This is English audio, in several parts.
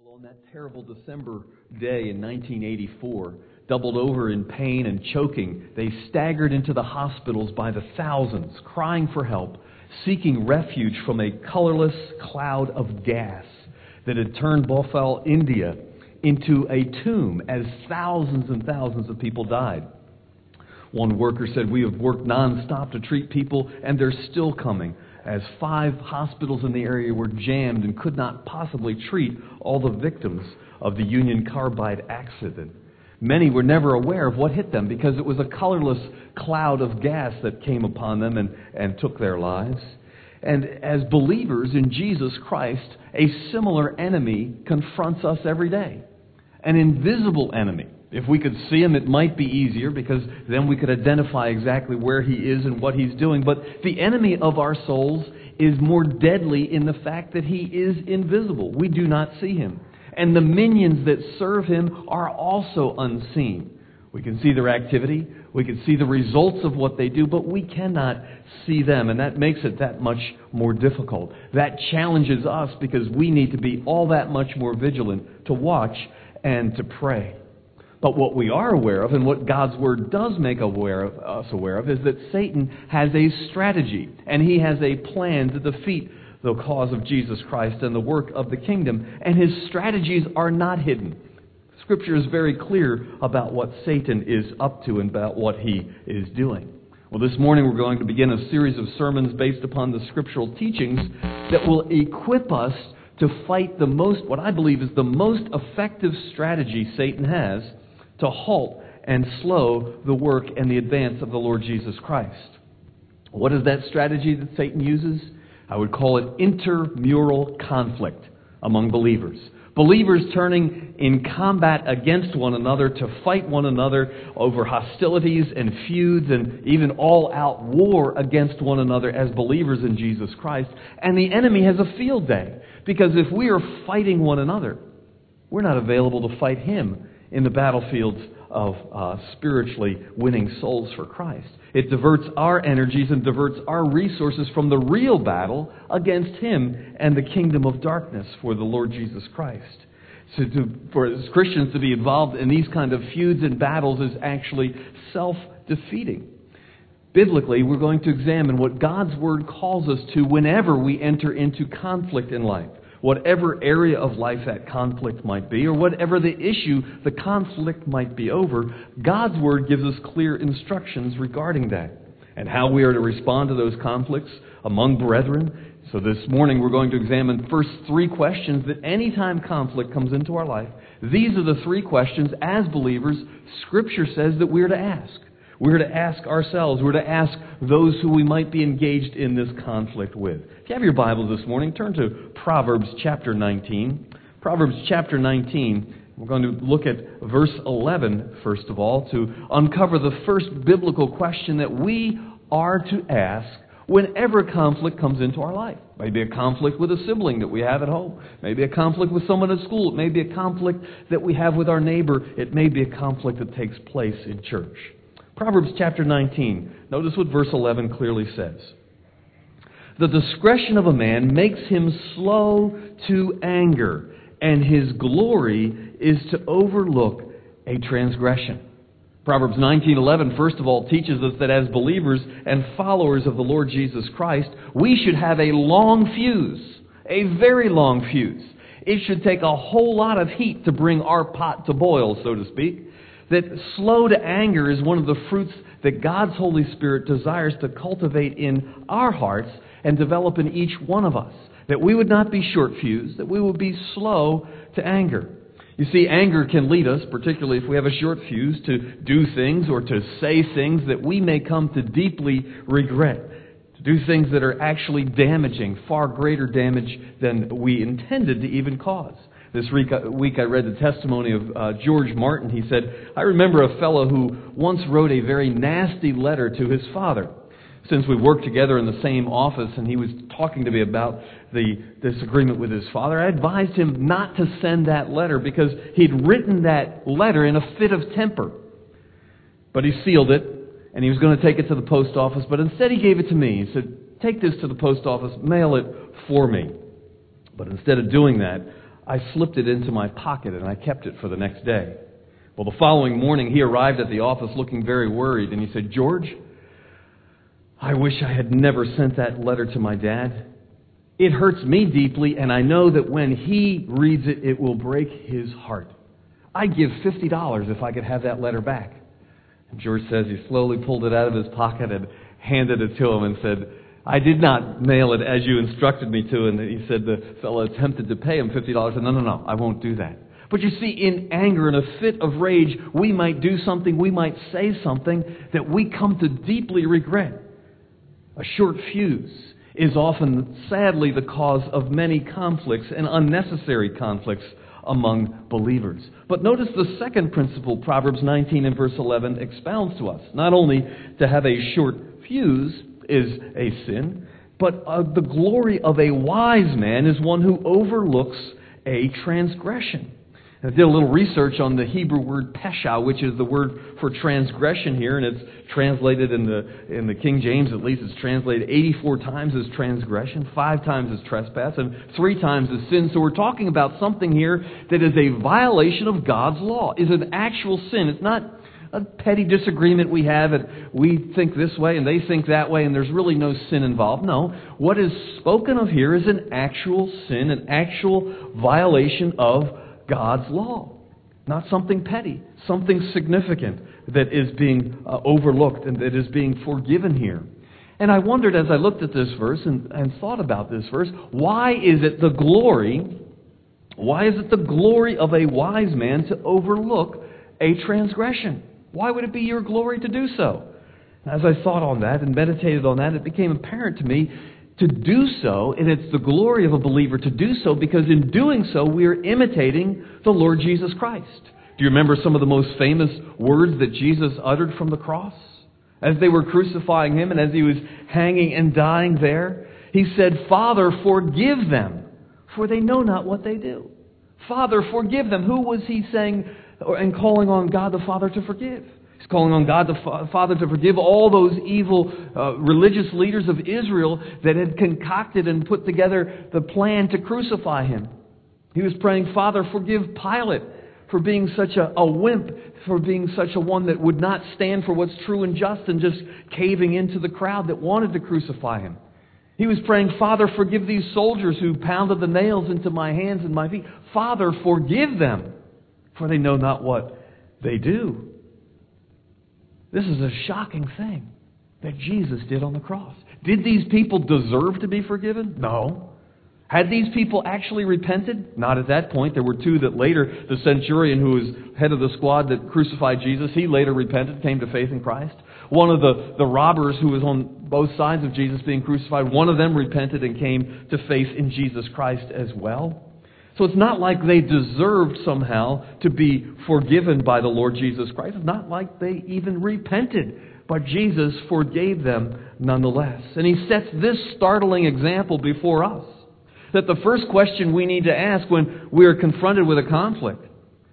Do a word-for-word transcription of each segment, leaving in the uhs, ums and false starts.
on that terrible December day in nineteen eighty-four, doubled over in pain and choking, they staggered into the hospitals by the thousands, crying for help, seeking refuge from a colorless cloud of gas that had turned Bhopal, India, into a tomb as thousands and thousands of people died. One worker said, "We have worked nonstop to treat people, and they're still coming," as five hospitals in the area were jammed and could not possibly treat all the victims of the Union Carbide accident. Many were never aware of what hit them because it was a colorless cloud of gas that came upon them and, and took their lives. And as believers in Jesus Christ, a similar enemy confronts us every day. An invisible enemy. If we could see him, it might be easier because then we could identify exactly where he is and what he's doing. But the enemy of our souls is more deadly in the fact that he is invisible. We do not see him. And the minions that serve him are also unseen. We can see their activity. We can see the results of what they do, but we cannot see them. And that makes it that much more difficult. That challenges us because we need to be all that much more vigilant to watch and to pray. But what we are aware of, and what God's Word does make aware of, us aware of, is that Satan has a strategy, and he has a plan to defeat the cause of Jesus Christ and the work of the kingdom. And his strategies are not hidden. Scripture is very clear about what Satan is up to and about what he is doing. Well, this morning we're going to begin a series of sermons based upon the scriptural teachings that will equip us to fight the most, what I believe is the most effective strategy Satan has to halt and slow the work and the advance of the Lord Jesus Christ. What is that strategy that Satan uses? I would call it intramural conflict among believers. Believers turning in combat against one another to fight one another over hostilities and feuds and even all-out war against one another as believers in Jesus Christ. And the enemy has a field day because if we are fighting one another, we're not available to fight him in the battlefields of uh, spiritually winning souls for Christ. It diverts our energies and diverts our resources from the real battle against him and the kingdom of darkness for the Lord Jesus Christ. So to, for as Christians to be involved in these kind of feuds and battles is actually self-defeating. Biblically, we're going to examine what God's Word calls us to whenever we enter into conflict in life. Whatever area of life that conflict might be, or whatever the issue the conflict might be over, God's Word gives us clear instructions regarding that and how we are to respond to those conflicts among brethren. So this morning we're going to examine first three questions that anytime conflict comes into our life, these are the three questions as believers Scripture says that we're to ask. We're to ask ourselves. We're to ask those who we might be engaged in this conflict with. If you have your Bibles this morning, turn to Proverbs chapter nineteen. Proverbs chapter nineteen. We're going to look at verse eleven, first of all, to uncover the first biblical question that we are to ask whenever conflict comes into our life. Maybe a conflict with a sibling that we have at home. Maybe a conflict with someone at school. It may be a conflict that we have with our neighbor. It may be a conflict that takes place in church. Proverbs chapter nineteen. Notice what verse eleven clearly says. The discretion of a man makes him slow to anger, and his glory is to overlook a transgression. Proverbs nineteen eleven, first of all, teaches us that as believers and followers of the Lord Jesus Christ, we should have a long fuse, a very long fuse. It should take a whole lot of heat to bring our pot to boil, so to speak. That slow to anger is one of the fruits that God's Holy Spirit desires to cultivate in our hearts and develop in each one of us. That we would not be short-fused, that we would be slow to anger. You see, anger can lead us, particularly if we have a short fuse, to do things or to say things that we may come to deeply regret. To do things that are actually damaging, far greater damage than we intended to even cause. This week, week I read the testimony of uh, George Martin. He said, I remember a fellow who once wrote a very nasty letter to his father. Since we worked together in the same office and he was talking to me about the disagreement with his father, I advised him not to send that letter because he'd written that letter in a fit of temper. But he sealed it and he was going to take it to the post office, but instead he gave it to me. He said, take this to the post office, mail it for me. But instead of doing that, I slipped it into my pocket and I kept it for the next day. Well, the following morning he arrived at the office looking very worried, and he said, "George, I wish I had never sent that letter to my dad. It hurts me deeply, and I know that when he reads it, it will break his heart. I'd give fifty dollars if I could have that letter back." And George says he slowly pulled it out of his pocket and handed it to him and said, "I did not mail it as you instructed me to." And he said the fellow attempted to pay him fifty dollars. And no, no, no, I won't do that. But you see, in anger, in a fit of rage, we might do something, we might say something that we come to deeply regret. A short fuse is often, sadly, the cause of many conflicts and unnecessary conflicts among believers. But notice the second principle Proverbs nineteen and verse eleven expounds to us. Not only to have a short fuse is a sin, but uh, the glory of a wise man is one who overlooks a transgression. I did a little research on the Hebrew word pesha, which is the word for transgression here, and it's translated in the in the King James, at least, it's translated eighty-four times as transgression, five times as trespass, and three times as sin. So we're talking about something here that is a violation of God's law, is an actual sin. It's not a petty disagreement we have, and we think this way and they think that way, and there's really no sin involved. No, what is spoken of here is an actual sin, an actual violation of God's law. Not something petty, something significant that is being uh, overlooked and that is being forgiven here. And I wondered as I looked at this verse and, and thought about this verse, why is it the glory, why is it the glory of a wise man to overlook a transgression? Why would it be your glory to do so? As I thought on that and meditated on that, it became apparent to me to do so, and it's the glory of a believer to do so, because in doing so, we are imitating the Lord Jesus Christ. Do you remember some of the most famous words that Jesus uttered from the cross? As they were crucifying Him and as He was hanging and dying there, He said, "Father, forgive them, for they know not what they do." Father, forgive them. Who was He saying and calling on God the Father to forgive? He's calling on God the Father to forgive all those evil uh, religious leaders of Israel that had concocted and put together the plan to crucify Him. He was praying, "Father, forgive Pilate for being such a, a wimp, for being such a one that would not stand for what's true and just and just caving into the crowd that wanted to crucify Him." He was praying, "Father, forgive these soldiers who pounded the nails into my hands and my feet. Father, forgive them, for they know not what they do." This is a shocking thing that Jesus did on the cross. Did these people deserve to be forgiven? No. Had these people actually repented? Not at that point. There were two that later, the centurion who was head of the squad that crucified Jesus, he later repented, came to faith in Christ. One of the, the robbers who was on both sides of Jesus being crucified, one of them repented and came to faith in Jesus Christ as well. So it's not like they deserved somehow to be forgiven by the Lord Jesus Christ. It's not like they even repented, but Jesus forgave them nonetheless. And He sets this startling example before us, that the first question we need to ask when we are confronted with a conflict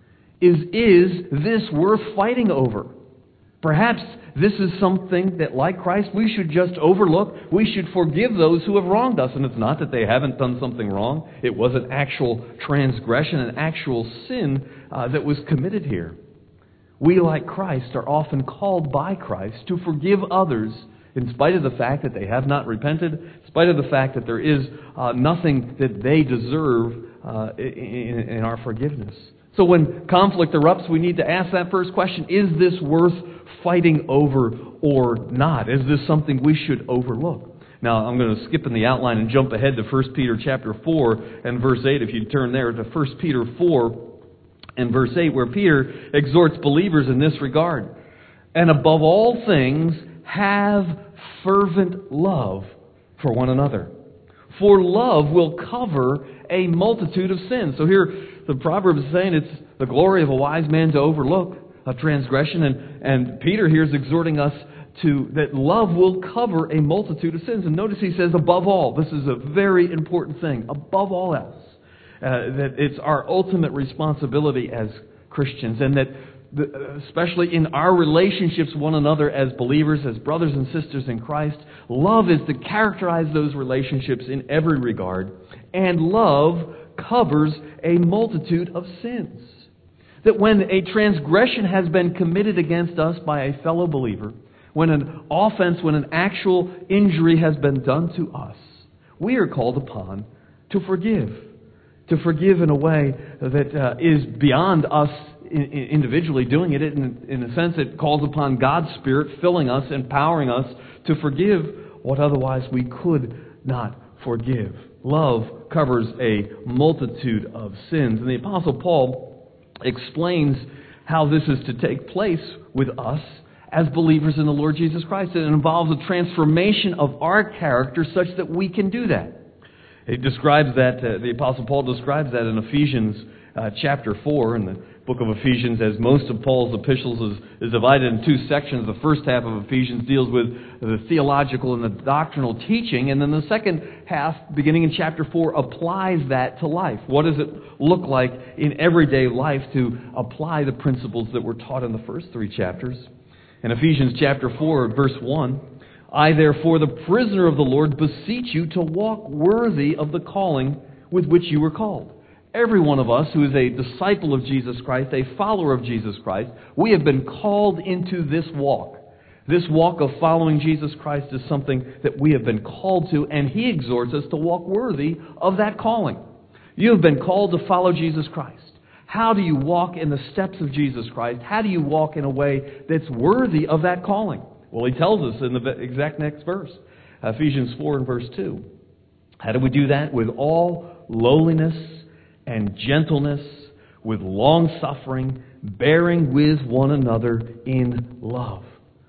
is, is this worth fighting over? Perhaps this is something that, like Christ, we should just overlook. We should forgive those who have wronged us. And it's not that they haven't done something wrong. It was an actual transgression, an actual sin uh, that was committed here. We, like Christ, are often called by Christ to forgive others in spite of the fact that they have not repented, in spite of the fact that there is uh, nothing that they deserve uh, in, in our forgiveness. So when conflict erupts, we need to ask that first question, is this worth fighting over or not? Is this something we should overlook? Now, I'm going to skip in the outline and jump ahead to First Peter chapter four and verse eight. If you turn there to First Peter four and verse eight, where Peter exhorts believers in this regard. "And above all things, have fervent love for one another. For love will cover a multitude of sins." So here, the proverb is saying it's the glory of a wise man to overlook a transgression. And, and Peter here is exhorting us to that love will cover a multitude of sins. And notice he says, above all. This is a very important thing. Above all else. Uh, that it's our ultimate responsibility as Christians. And that the, especially in our relationships with one another as believers, as brothers and sisters in Christ, love is to characterize those relationships in every regard. And love covers a multitude of sins. That when a transgression has been committed against us by a fellow believer, when an offense, when an actual injury has been done to us, we are called upon to forgive. To forgive in a way that uh, is beyond us individually doing it. In, in a sense, it calls upon God's Spirit filling us, empowering us to forgive what otherwise we could not forgive. Love covers a multitude of sins. And the Apostle Paul explains how this is to take place with us as believers in the Lord Jesus Christ. It involves a transformation of our character such that we can do that. It describes that, uh, the Apostle Paul describes that in Ephesians uh, chapter four. And the book of Ephesians, as most of Paul's epistles, is, is divided in two sections. The first half of Ephesians deals with the theological and the doctrinal teaching. And then the second half, beginning in chapter four, applies that to life. What does it look like in everyday life to apply the principles that were taught in the first three chapters? In Ephesians chapter four, verse one, I, therefore, the prisoner of the Lord, beseech you to walk worthy of the calling with which you were called. Every one of us who is a disciple of Jesus Christ, a follower of Jesus Christ, we have been called into this walk. This walk of following Jesus Christ is something that we have been called to, and He exhorts us to walk worthy of that calling. You have been called to follow Jesus Christ. How do you walk in the steps of Jesus Christ? How do you walk in a way that's worthy of that calling? Well, he tells us in the exact next verse, Ephesians four and verse two. How do we do that? With all lowliness and gentleness, with long-suffering, bearing with one another in love.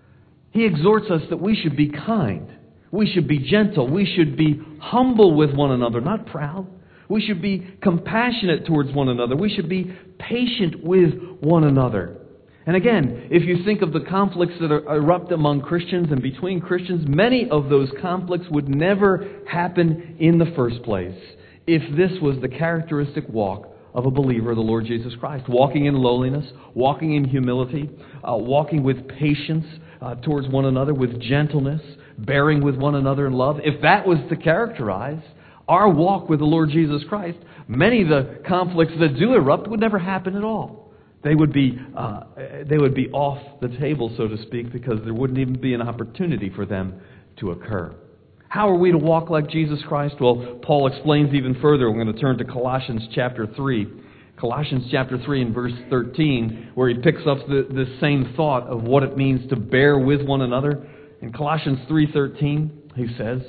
He exhorts us that we should be kind. We should be gentle. We should be humble with one another, not proud. We should be compassionate towards one another. We should be patient with one another. And again, if you think of the conflicts that are, erupt among Christians and between Christians, many of those conflicts would never happen in the first place if this was the characteristic walk of a believer of the Lord Jesus Christ. Walking in lowliness, walking in humility, uh, walking with patience uh, towards one another, with gentleness, bearing with one another in love. If that was to characterize our walk with the Lord Jesus Christ, many of the conflicts that do erupt would never happen at all. They would be uh, they would be off the table, so to speak, because there wouldn't even be an opportunity for them to occur. How are we to walk like Jesus Christ? Well, Paul explains even further. We're going to turn to Colossians chapter three. Colossians chapter three and verse thirteen, where he picks up the, the same thought of what it means to bear with one another. In Colossians three thirteen, he says,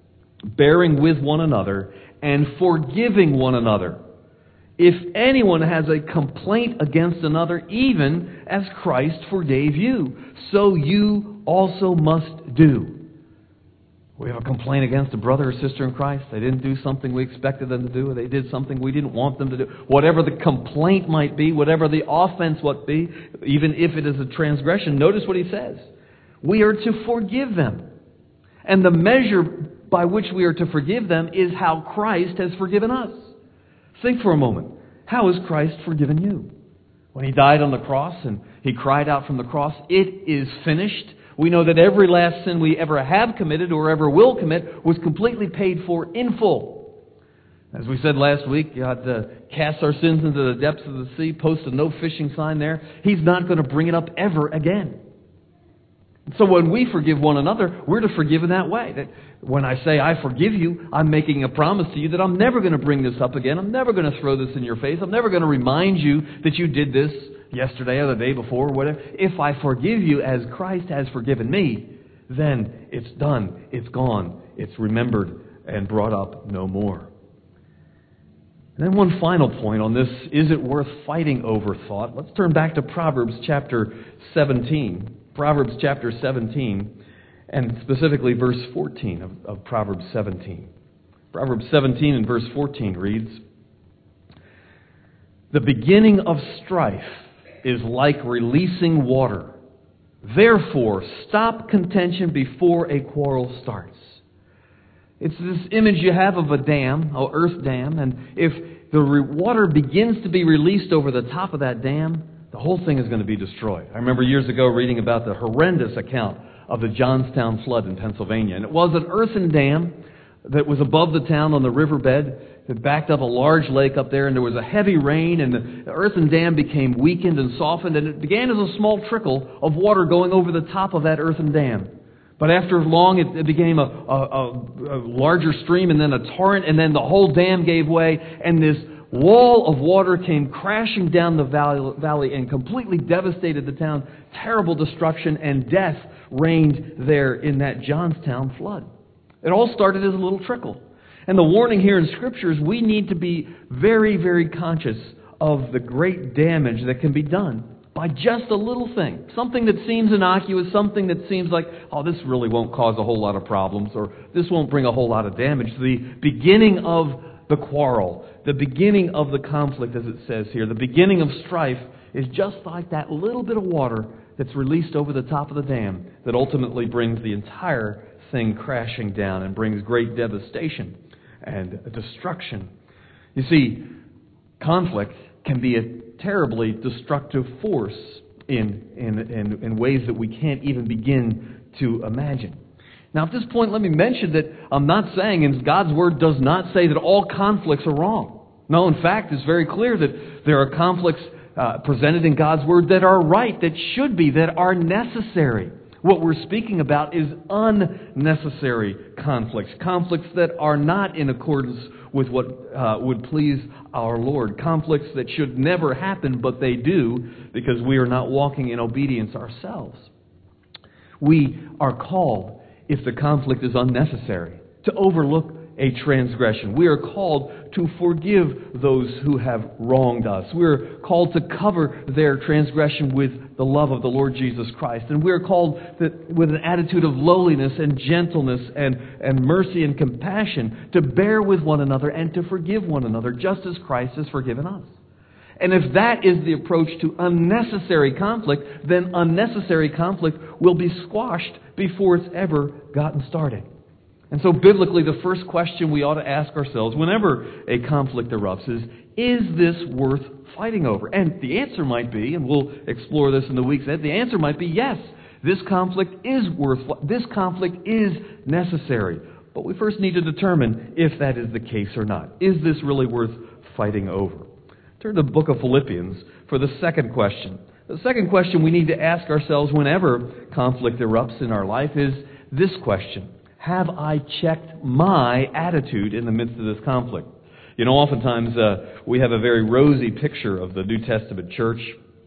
bearing with one another and forgiving one another, if anyone has a complaint against another, even as Christ forgave you, so you also must do. We have a complaint against a brother or sister in Christ. They didn't do something we expected them to do, or they did something we didn't want them to do. Whatever the complaint might be, whatever the offense might be, even if it is a transgression, notice what he says. We are to forgive them. And the measure by which we are to forgive them is how Christ has forgiven us. Think for a moment. How has Christ forgiven you? When He died on the cross and He cried out from the cross, it is finished. We know that every last sin we ever have committed or ever will commit was completely paid for in full. As we said last week, God uh, cast our sins into the depths of the sea, post a no fishing sign there. He's not going to bring it up ever again. So when we forgive one another, we're to forgive in that way. That when I say I forgive you, I'm making a promise to you that I'm never going to bring this up again. I'm never going to throw this in your face. I'm never going to remind you that you did this yesterday or the day before or whatever. If I forgive you as Christ has forgiven me, then it's done. It's gone. It's remembered and brought up no more. And then one final point on this, is it worth fighting over thought? Let's turn back to Proverbs chapter seventeen. Proverbs chapter seventeen, and specifically verse fourteen of, of Proverbs seventeen. Proverbs seventeen and verse fourteen reads, the beginning of strife is like releasing water. Therefore, stop contention before a quarrel starts. It's this image you have of a dam, an earth dam, and if the re- water begins to be released over the top of that dam, the whole thing is going to be destroyed. I remember years ago reading about the horrendous account of the Johnstown flood in Pennsylvania. And it was an earthen dam that was above the town on the riverbed. It backed up a large lake up there, and there was a heavy rain, and the earthen dam became weakened and softened, and it began as a small trickle of water going over the top of that earthen dam. But after long, it, it became a, a, a larger stream, and then a torrent, and then the whole dam gave way, and this wall of water came crashing down the valley, valley and completely devastated the town. Terrible destruction and death reigned there in that Johnstown flood. It all started as a little trickle. And the warning here in Scripture is we need to be very, very conscious of the great damage that can be done by just a little thing. Something that seems innocuous, something that seems like, oh, this really won't cause a whole lot of problems, or this won't bring a whole lot of damage. The beginning of the quarrel, the beginning of the conflict, as it says here, the beginning of strife is just like that little bit of water that's released over the top of the dam that ultimately brings the entire thing crashing down and brings great devastation and destruction. You see, conflict can be a terribly destructive force in, in, in, in ways that we can't even begin to imagine. Now, at this point, let me mention that I'm not saying, and God's Word does not say that all conflicts are wrong. No, in fact, it's very clear that there are conflicts uh, presented in God's Word that are right, that should be, that are necessary. What we're speaking about is unnecessary conflicts, conflicts that are not in accordance with what uh, would please our Lord, conflicts that should never happen, but they do because we are not walking in obedience ourselves. We are called, if the conflict is unnecessary, to overlook a transgression. We are called to forgive those who have wronged us. We are called to cover their transgression with the love of the Lord Jesus Christ. And we are called to, with an attitude of lowliness and gentleness and, and mercy and compassion to bear with one another and to forgive one another just as Christ has forgiven us. And if that is the approach to unnecessary conflict, then unnecessary conflict will be squashed before it's ever gotten started. And so biblically, the first question we ought to ask ourselves whenever a conflict erupts is, is this worth fighting over? And the answer might be, and we'll explore this in the weeks ahead, the answer might be yes, this conflict is worth, this conflict is necessary. But we first need to determine if that is the case or not. Is this really worth fighting over? Turn to the book of Philippians for the second question. The second question we need to ask ourselves whenever conflict erupts in our life is this question: have I checked my attitude in the midst of this conflict? You know, oftentimes uh, we have a very rosy picture of the New Testament church.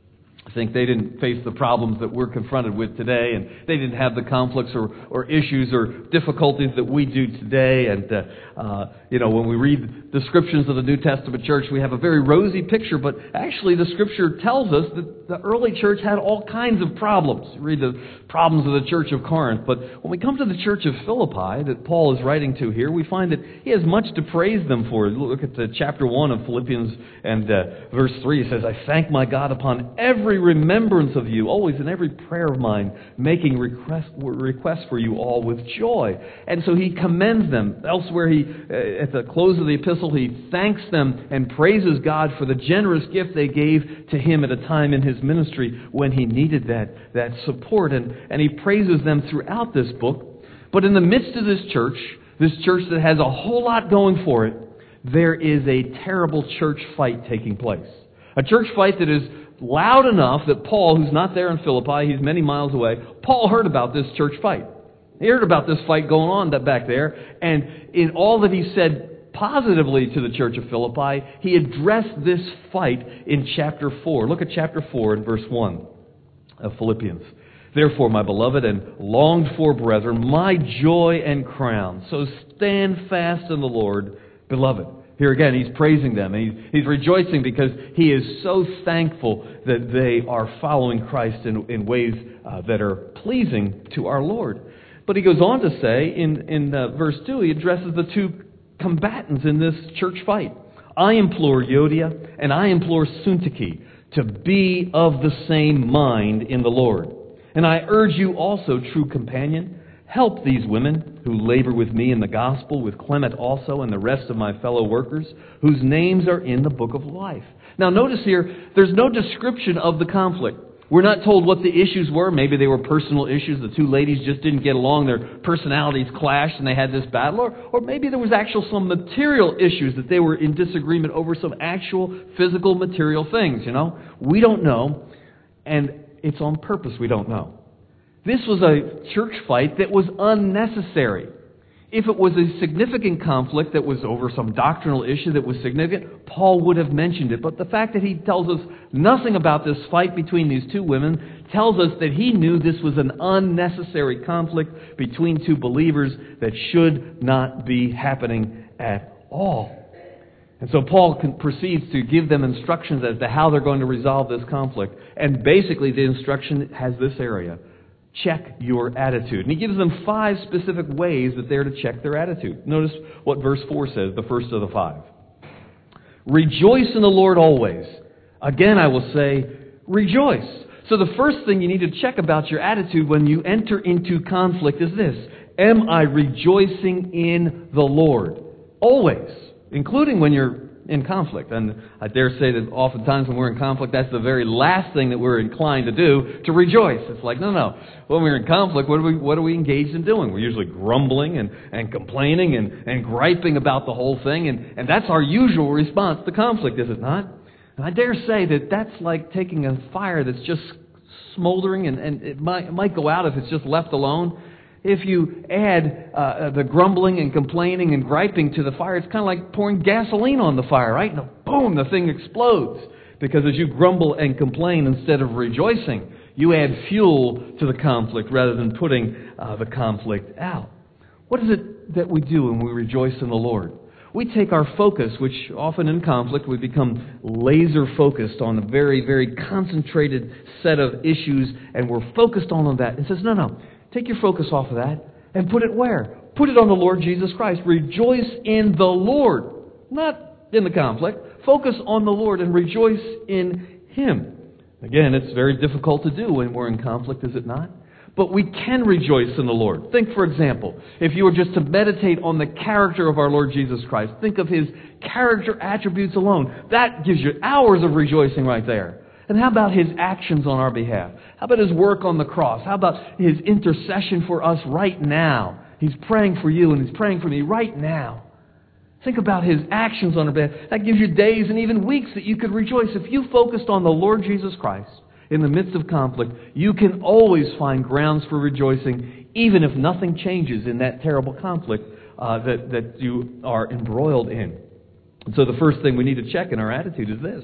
I think they didn't face the problems that we're confronted with today, and they didn't have the conflicts or, or issues or difficulties that we do today. And, uh, uh, you know, when we read descriptions of the New Testament church, we have a very rosy picture, but actually the Scripture tells us that the early church had all kinds of problems. You read the problems of the church of Corinth, but when we come to the church of Philippi that Paul is writing to here, we find that he has much to praise them for. Look at the chapter one of Philippians and uh, verse three. It says, I thank my God upon every remembrance of you, always in every prayer of mine, making request, requests for you all with joy. And so he commends them. Elsewhere, he uh, at the close of the epistle, he thanks them and praises God for the generous gift they gave to him at a time in his ministry when he needed that, that support. And, and he praises them throughout this book. But in the midst of this church, this church that has a whole lot going for it, there is a terrible church fight taking place. A church fight that is loud enough that Paul, who's not there in Philippi, he's many miles away, Paul heard about this church fight. He heard about this fight going on that back there, and in all that he said positively to the church of Philippi, he addressed this fight in chapter four. Look at chapter four and verse one of Philippians. Therefore, my beloved and longed for brethren, my joy and crown, so stand fast in the Lord, beloved. Here again, he's praising them. And he's, he's rejoicing because he is so thankful that they are following Christ in, in ways uh, that are pleasing to our Lord. But he goes on to say in, in uh, verse two, he addresses the two combatants in this church fight. I implore Euodia and I implore Syntyche to be of the same mind in the Lord. And I urge you also, true companion, help these women who labor with me in the gospel, with Clement also and the rest of my fellow workers, whose names are in the book of life. Now notice here, there's no description of the conflict. We're not told what the issues were. Maybe they were personal issues. The two ladies just didn't get along. Their personalities clashed and they had this battle. Or, or maybe there was actual some material issues that they were in disagreement over some actual physical material things, you know. We don't know. And it's on purpose we don't know. This was a church fight that was unnecessary. If it was a significant conflict that was over some doctrinal issue that was significant, Paul would have mentioned it. But the fact that he tells us nothing about this fight between these two women tells us that he knew this was an unnecessary conflict between two believers that should not be happening at all. And so Paul proceeds to give them instructions as to how they're going to resolve this conflict. And basically the instruction has this area. Check your attitude. And he gives them five specific ways that they're to check their attitude. Notice what verse four says, the first of the five. Rejoice in the Lord always. Again, I will say, rejoice. So the first thing you need to check about your attitude when you enter into conflict is this. Am I rejoicing in the Lord? Always. Including when you're in conflict. And I dare say that oftentimes when we're in conflict, that's the very last thing that we're inclined to do, to rejoice. It's like, no, no. When we're in conflict, what are we, what are we engaged in doing? We're usually grumbling and, and complaining and, and griping about the whole thing. And, and that's our usual response to conflict, is it not? And I dare say that that's like taking a fire that's just smoldering and, and it might, it might go out if it's just left alone. If you add uh, the grumbling and complaining and griping to the fire, it's kind of like pouring gasoline on the fire, right? And boom, the thing explodes. Because as you grumble and complain instead of rejoicing, you add fuel to the conflict rather than putting uh, the conflict out. What is it that we do when we rejoice in the Lord? We take our focus, which often in conflict we become laser focused on a very, very concentrated set of issues, and we're focused on that. And says, no, no. Take your focus off of that and put it where? Put it on the Lord Jesus Christ. Rejoice in the Lord, not in the conflict. Focus on the Lord and rejoice in Him. Again, it's very difficult to do when we're in conflict, is it not? But we can rejoice in the Lord. Think, for example, if you were just to meditate on the character of our Lord Jesus Christ, think of His character attributes alone. That gives you hours of rejoicing right there. And how about His actions on our behalf? How about His work on the cross? How about His intercession for us right now? He's praying for you and He's praying for me right now. Think about His actions on our behalf. That gives you days and even weeks that you could rejoice. If you focused on the Lord Jesus Christ in the midst of conflict, you can always find grounds for rejoicing, even if nothing changes in that terrible conflict uh, that, that you are embroiled in. And so the first thing we need to check in our attitude is this.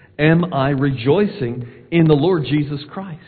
Am I rejoicing in the Lord Jesus Christ?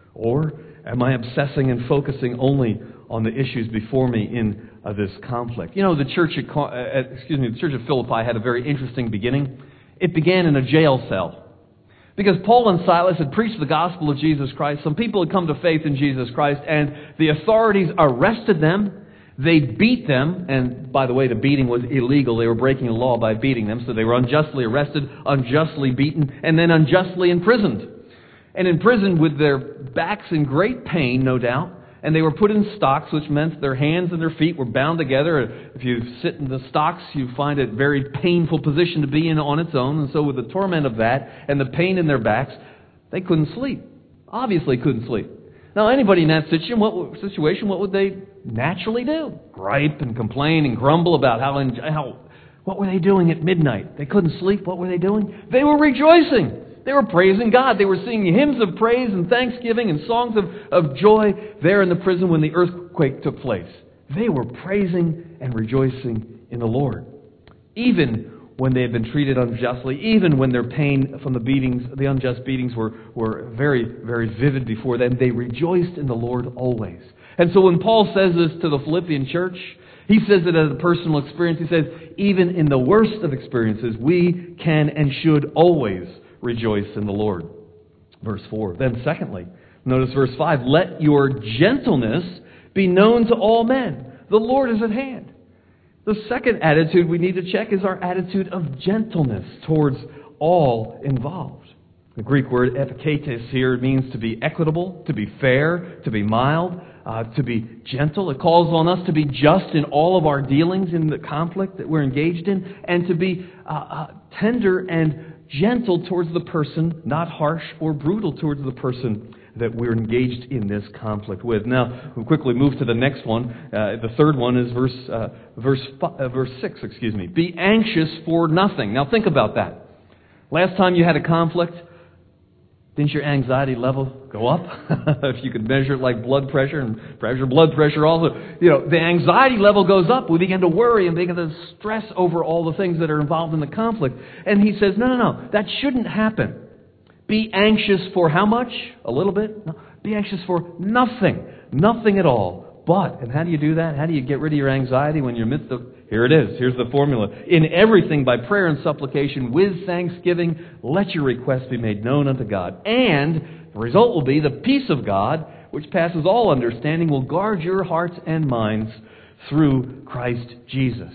Or am I obsessing and focusing only on the issues before me in uh, this conflict? You know, the church at, uh, excuse me, the church of Philippi had a very interesting beginning. It began in a jail cell. Because Paul and Silas had preached the gospel of Jesus Christ. Some people had come to faith in Jesus Christ, and the authorities arrested them. They beat them, and by the way, the beating was illegal. They were breaking the law by beating them, so they were unjustly arrested, unjustly beaten, and then unjustly imprisoned. And imprisoned with their backs in great pain, no doubt, and they were put in stocks, which meant their hands and their feet were bound together. If you sit in the stocks, you find it a very painful position to be in on its own, and so with the torment of that and the pain in their backs, they couldn't sleep. Obviously couldn't sleep. Now, anybody in that situation, what, situation, what would they naturally do? Gripe and complain and grumble about how, how, what were they doing at midnight? They couldn't sleep. What were they doing? They were rejoicing. They were praising God. They were singing hymns of praise and thanksgiving and songs of, of joy there in the prison when the earthquake took place. They were praising and rejoicing in the Lord. Even when they had been treated unjustly, even when their pain from the beatings, the unjust beatings were, were very, very vivid before them, they rejoiced in the Lord always. And so when Paul says this to the Philippian church, he says it as a personal experience. He says, even in the worst of experiences, we can and should always rejoice in the Lord. Verse four. Then secondly, notice verse five, let your gentleness be known to all men. The Lord is at hand. The second attitude we need to check is our attitude of gentleness towards all involved. The Greek word epiketes here means to be equitable, to be fair, to be mild, uh, to be gentle. It calls on us to be just in all of our dealings in the conflict that we're engaged in, and to be uh, uh, tender and gentle towards the person, not harsh or brutal towards the person that we're engaged in this conflict with. Now, we'll quickly move to the next one. Uh, the third one is verse uh, verse five, uh, verse six. Excuse me. Be anxious for nothing. Now, think about that. Last time you had a conflict, didn't your anxiety level go up? If you could measure it like blood pressure, and perhaps your blood pressure also, you know, the anxiety level goes up. We begin to worry and begin to stress over all the things that are involved in the conflict. And he says, no, no, no, that shouldn't happen. Be anxious for how much? A little bit? No. Be anxious for nothing. Nothing at all. But, and how do you do that? How do you get rid of your anxiety when you're midst of... Here it is. Here's the formula. In everything, by prayer and supplication, with thanksgiving, let your requests be made known unto God. And the result will be the peace of God, which passes all understanding, will guard your hearts and minds through Christ Jesus.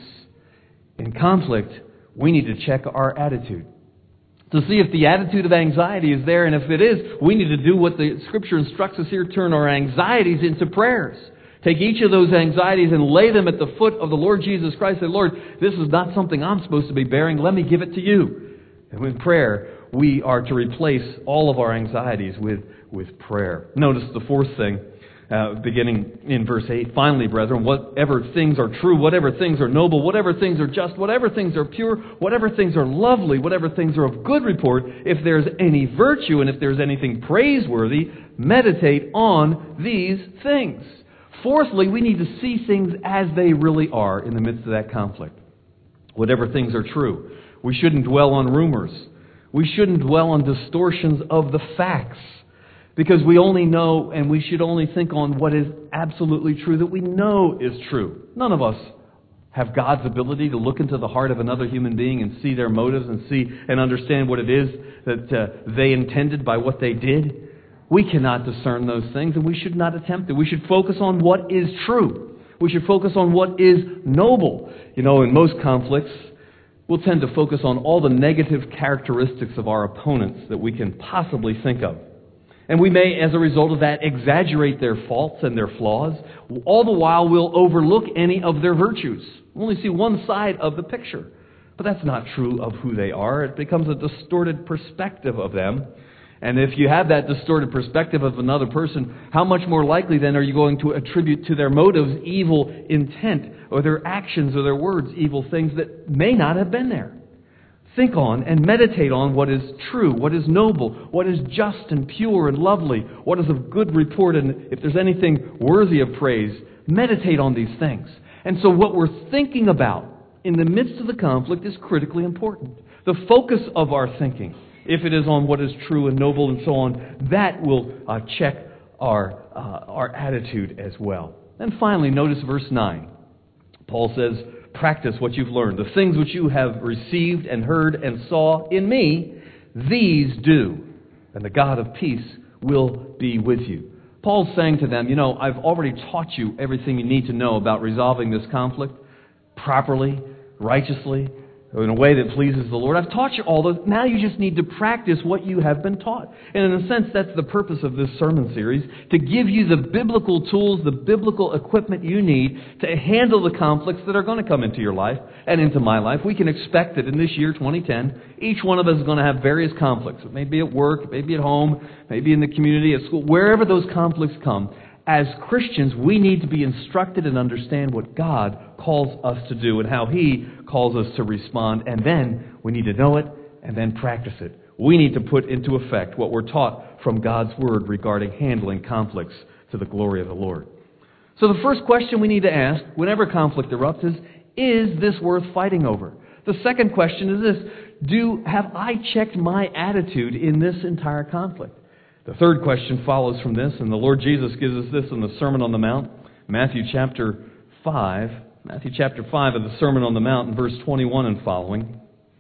In conflict, we need to check our attitude to see if the attitude of anxiety is there, and if it is, we need to do what the Scripture instructs us here, turn our anxieties into prayers. Take each of those anxieties and lay them at the foot of the Lord Jesus Christ. Say, Lord, this is not something I'm supposed to be bearing. Let me give it to you. And in prayer, we are to replace all of our anxieties with, with prayer. Notice the fourth thing, uh, beginning in verse eight. Finally, brethren, whatever things are true, whatever things are noble, whatever things are just, whatever things are pure, whatever things are lovely, whatever things are of good report, if there's any virtue and if there's anything praiseworthy, meditate on these things. Fourthly, we need to see things as they really are in the midst of that conflict. Whatever things are true. We shouldn't dwell on rumors. We shouldn't dwell on distortions of the facts. Because we only know, and we should only think on what is absolutely true, that we know is true. None of us have God's ability to look into the heart of another human being and see their motives and see and understand what it is that uh, they intended by what they did. We cannot discern those things, and we should not attempt it. We should focus on what is true. We should focus on what is noble. You know, in most conflicts, we'll tend to focus on all the negative characteristics of our opponents that we can possibly think of. And we may, as a result of that, exaggerate their faults and their flaws. All the while, we'll overlook any of their virtues. We'll only see one side of the picture. But that's not true of who they are. It becomes a distorted perspective of them. And if you have that distorted perspective of another person, how much more likely then are you going to attribute to their motives evil intent, or their actions or their words evil things that may not have been there? Think on and meditate on what is true, what is noble, what is just and pure and lovely, what is of good report, and if there's anything worthy of praise, meditate on these things. And so what we're thinking about in the midst of the conflict is critically important. The focus of our thinking, if it is on what is true and noble and so on, that will uh, check our, uh, our attitude as well. And finally, notice verse nine. Paul says, practice what you've learned. The things which you have received and heard and saw in me, these do, and the God of peace will be with you. Paul's saying to them, you know, I've already taught you everything you need to know about resolving this conflict properly, righteously, in a way that pleases the Lord. I've taught you all those. Now you just need to practice what you have been taught. And in a sense, that's the purpose of this sermon series, to give you the biblical tools, the biblical equipment you need to handle the conflicts that are going to come into your life and into my life. We can expect that in this year, twenty ten, each one of us is going to have various conflicts. It may be at work, it may be at home, maybe in the community, at school, wherever those conflicts come. As Christians, we need to be instructed and understand what God calls us to do and how He calls us to respond. And then we need to know it and then practice it. We need to put into effect what we're taught from God's Word regarding handling conflicts to the glory of the Lord. So the first question we need to ask whenever conflict erupts is, is this worth fighting over? The second question is this, do have I checked my attitude in this entire conflict? The third question follows from this, and the Lord Jesus gives us this in the Sermon on the Mount, Matthew chapter five, Matthew chapter five of the Sermon on the Mount, in verse twenty-one and following.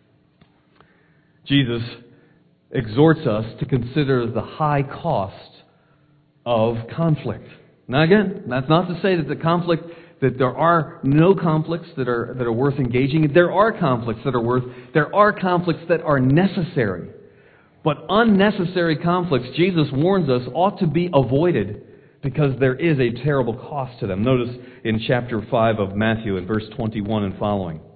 Jesus exhorts us to consider the high cost of conflict. Now again, that's not to say that the conflict, that there are no conflicts that are that are worth engaging in. There are conflicts that are worth, there are conflicts that are necessary. But unnecessary conflicts, Jesus warns us, ought to be avoided because there is a terrible cost to them. Notice in chapter five of Matthew in verse twenty-one and following.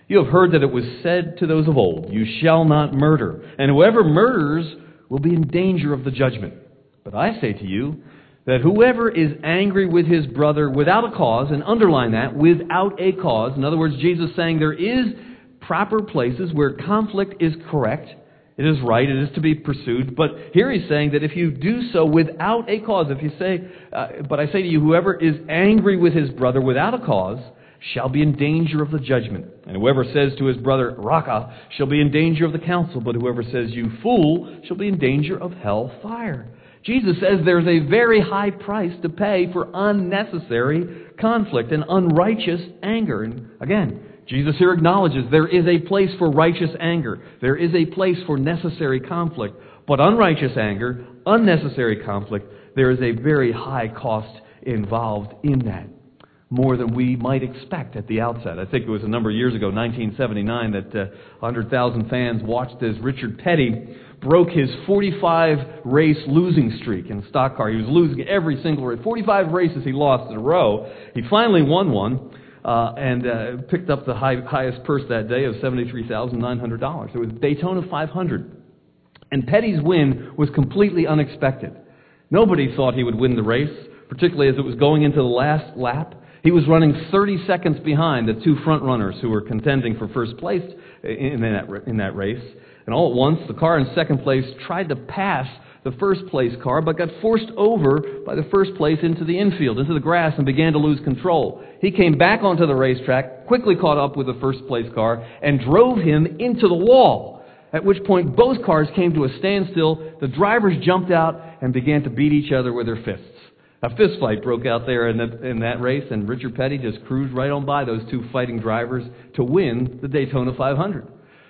You have heard that it was said to those of old, 'You shall not murder, and whoever murders will be in danger of the judgment.' But I say to you that whoever is angry with his brother without a cause," and underline that, without a cause. In other words, Jesus is saying there is proper places where conflict is correct. It is right. It is to be pursued. But here he's saying that if you do so without a cause, if you say, uh, "But I say to you, whoever is angry with his brother without a cause shall be in danger of the judgment. And whoever says to his brother, 'Raca,' shall be in danger of the council. But whoever says, 'You fool,' shall be in danger of hell fire." Jesus says there's a very high price to pay for unnecessary conflict and unrighteous anger. And again, Jesus here acknowledges there is a place for righteous anger. There is a place for necessary conflict. But unrighteous anger, unnecessary conflict, there is a very high cost involved in that. More than we might expect at the outset. I think it was a number of years ago, nineteen seventy-nine, that uh, one hundred thousand fans watched as Richard Petty broke his forty-five race losing streak in stock car. He was losing every single race. forty-five races he lost in a row. He finally won one uh, and uh, picked up the high, highest purse that day of seventy-three thousand nine hundred dollars. It was Daytona five hundred. And Petty's win was completely unexpected. Nobody thought he would win the race, particularly as it was going into the last lap. He was running thirty seconds behind the two front runners who were contending for first place in that, in that race. And all at once, the car in second place tried to pass the first place car, but got forced over by the first place into the infield, into the grass, and began to lose control. He came back onto the racetrack, quickly caught up with the first place car, and drove him into the wall. At which point, both cars came to a standstill. The drivers jumped out and began to beat each other with their fists. A fist fight broke out there in, the, in that race, and Richard Petty just cruised right on by those two fighting drivers to win the Daytona five hundred.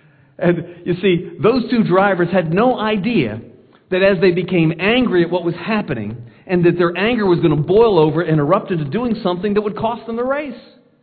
And you see, those two drivers had no idea that as they became angry at what was happening, and that their anger was going to boil over and erupt into doing something that would cost them the race.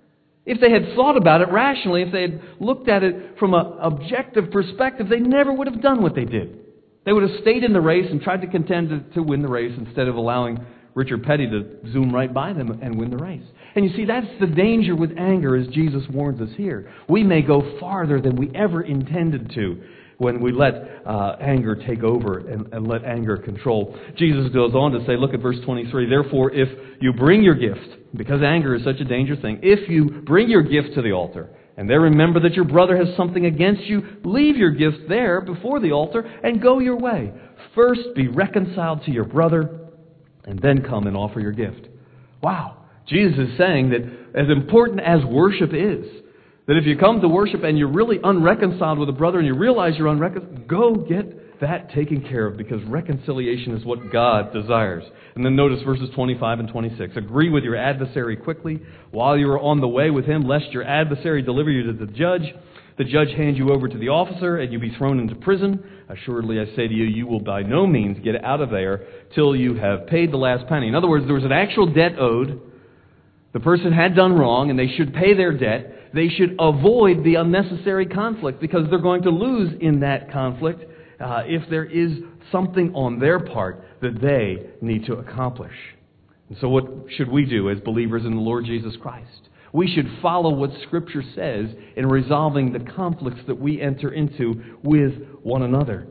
If they had thought about it rationally, if they had looked at it from an objective perspective, they never would have done what they did. They would have stayed in the race and tried to contend to, to win the race instead of allowing Richard Petty to zoom right by them and win the race. And you see, that's the danger with anger, as Jesus warns us here. We may go farther than we ever intended to when we let uh, anger take over and, and let anger control. Jesus goes on to say, look at verse twenty-three, "Therefore, if you bring your gift," because anger is such a dangerous thing, "if you bring your gift to the altar, and there remember that your brother has something against you, leave your gift there before the altar and go your way. First be reconciled to your brother, and then come and offer your gift." Wow. Jesus is saying that as important as worship is, that if you come to worship and you're really unreconciled with a brother and you realize you're unreconciled, go get that taken care of, because reconciliation is what God desires. And then notice verses twenty-five and twenty-six. "Agree with your adversary quickly while you are on the way with him, lest your adversary deliver you to the judge. The judge hand you over to the officer, and you be thrown into prison. Assuredly, I say to you, you will by no means get out of there till you have paid the last penny." In other words, there was an actual debt owed. The person had done wrong, and they should pay their debt. They should avoid the unnecessary conflict, because they're going to lose in that conflict uh, if there is something on their part that they need to accomplish. And so what should we do as believers in the Lord Jesus Christ? We should follow what Scripture says in resolving the conflicts that we enter into with one another.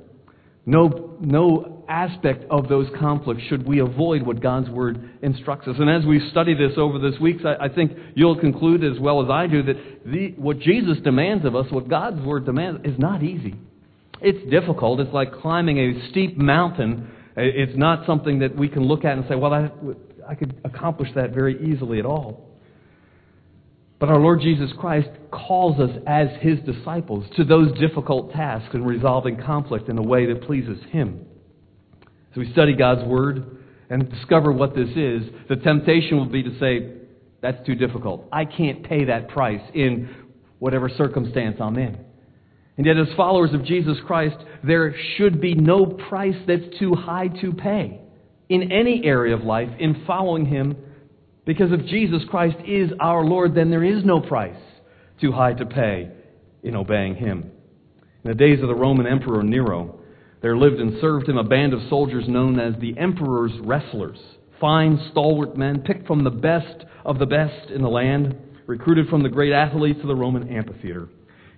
No, no aspect of those conflicts should we avoid what God's Word instructs us. And as we study this over this week, I, I think you'll conclude as well as I do that the, what Jesus demands of us, what God's Word demands, is not easy. It's difficult. It's like climbing a steep mountain. It's not something that we can look at and say, well, I, I could accomplish that very easily at all. But our Lord Jesus Christ calls us as His disciples to those difficult tasks in resolving conflict in a way that pleases Him. As we study God's Word and discover what this is, the temptation will be to say, that's too difficult. I can't pay that price in whatever circumstance I'm in. And yet, as followers of Jesus Christ, there should be no price that's too high to pay in any area of life in following Him. Because if Jesus Christ is our Lord, then there is no price too high to pay in obeying Him. In the days of the Roman Emperor Nero, there lived and served him a band of soldiers known as the Emperor's Wrestlers. Fine, stalwart men, picked from the best of the best in the land, recruited from the great athletes of the Roman amphitheater.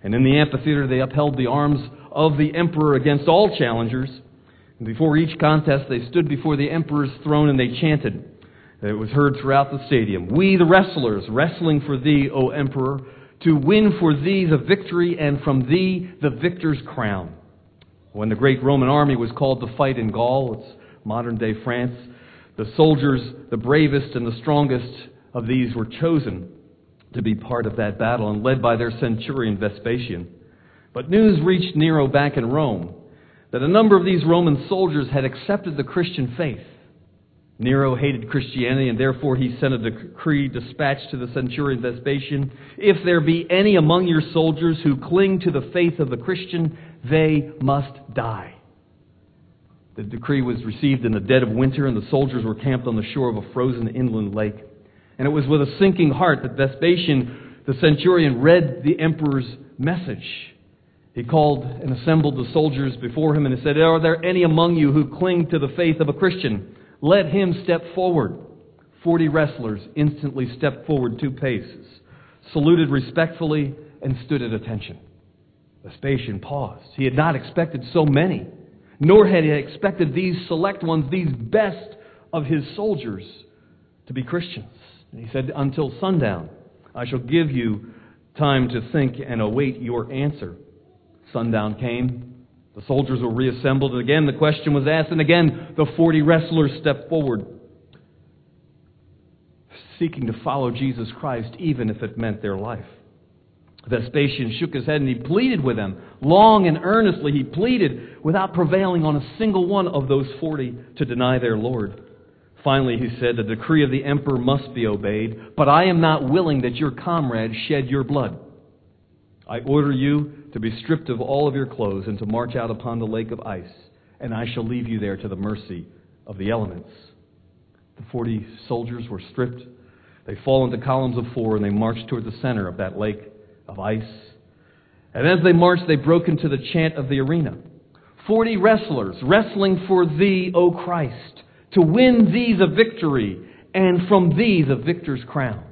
And in the amphitheater they upheld the arms of the emperor against all challengers. And before each contest they stood before the emperor's throne and they chanted. It was heard throughout the stadium, "We the wrestlers, wrestling for thee, O emperor, to win for thee the victory and from thee the victor's crown." When the great Roman army was called to fight in Gaul, it's modern-day France, the soldiers, the bravest and the strongest of these were chosen to be part of that battle and led by their centurion Vespasian. But news reached Nero back in Rome that a number of these Roman soldiers had accepted the Christian faith. Nero hated Christianity, and therefore he sent a decree dispatched to the centurion Vespasian, "If there be any among your soldiers who cling to the faith of the Christian, they must die." The decree was received in the dead of winter, and the soldiers were camped on the shore of a frozen inland lake. And it was with a sinking heart that Vespasian, the centurion, read the emperor's message. He called and assembled the soldiers before him and he said, "Are there any among you who cling to the faith of a Christian? Let him step forward." Forty wrestlers instantly stepped forward two paces, saluted respectfully, and stood at attention. Vespasian paused. He had not expected so many, nor had he expected these select ones, these best of his soldiers, to be Christians. And he said, "Until sundown, I shall give you time to think and await your answer." Sundown came. The soldiers were reassembled, and again the question was asked, and again the forty wrestlers stepped forward, seeking to follow Jesus Christ, even if it meant their life. Vespasian shook his head and he pleaded with them. Long and earnestly he pleaded, without prevailing on a single one of those forty to deny their Lord. Finally he said, "The decree of the emperor must be obeyed, but I am not willing that your comrades shed your blood. I order you to be stripped of all of your clothes and to march out upon the lake of ice, and I shall leave you there to the mercy of the elements." The forty soldiers were stripped. They fall into columns of four, and they marched toward the center of that lake of ice. And as they marched, they broke into the chant of the arena. Forty wrestlers, wrestling for thee, O Christ, to win thee the victory, and from thee the victor's crown.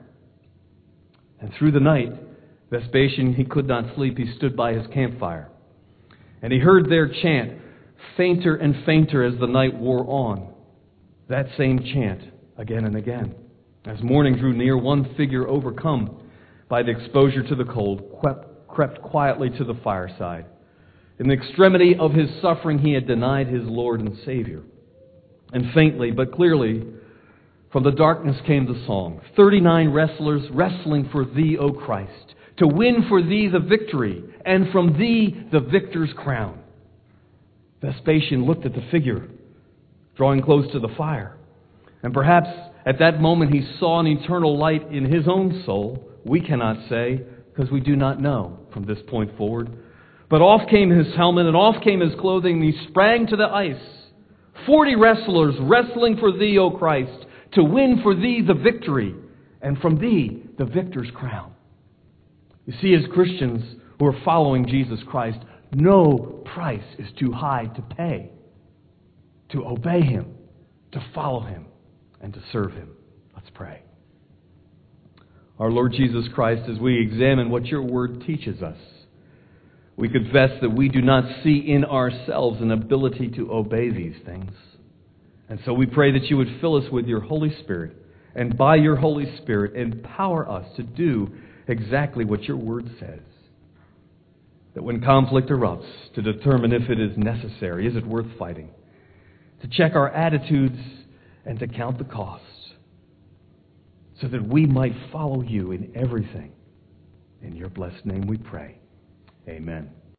And through the night, Vespasian, he could not sleep. He stood by his campfire. And he heard their chant, fainter and fainter as the night wore on. That same chant again and again. As morning drew near, one figure, overcome by the exposure to the cold, crept quietly to the fireside. In the extremity of his suffering, he had denied his Lord and Savior. And faintly but clearly, from the darkness came the song, thirty-nine wrestlers wrestling for thee, O Christ, to win for thee the victory, and from thee the victor's crown. Vespasian looked at the figure, drawing close to the fire. And perhaps at that moment he saw an eternal light in his own soul. We cannot say, because we do not know from this point forward. But off came his helmet, and off came his clothing, and he sprang to the ice. Forty wrestlers wrestling for thee, O Christ, to win for thee the victory, and from thee the victor's crown. You see, as Christians who are following Jesus Christ, no price is too high to pay to obey Him, to follow Him, and to serve Him. Let's pray. Our Lord Jesus Christ, as we examine what your word teaches us, we confess that we do not see in ourselves an ability to obey these things. And so we pray that you would fill us with your Holy Spirit, and by your Holy Spirit empower us to do exactly what your word says. That when conflict erupts, to determine if it is necessary, is it worth fighting? To check our attitudes and to count the costs, so that we might follow you in everything. In your blessed name we pray. Amen.